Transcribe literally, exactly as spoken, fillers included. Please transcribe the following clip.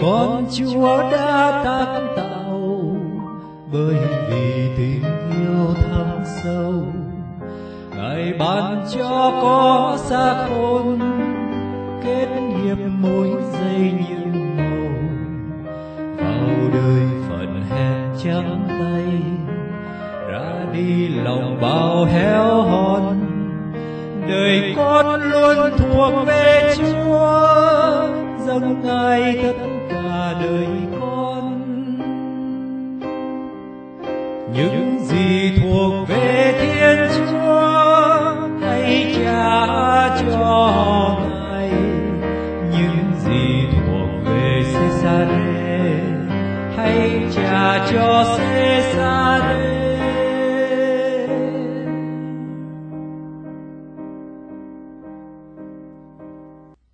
con Chúa đã tác tạo, bởi vì tình yêu thâm sâu. Ngài ban cho có xác hồn, kết hiệp mối dây nhiệm màu, vào đời phận hèn trắng tay, ra đi lòng bao héo hon. Đời con luôn thuộc về Chúa, dâng Ngài tất cả đời con. Những gì thuộc về Thiên Chúa hãy trả cho Ngài, những gì thuộc về Cesare hãy trả cho Cesare.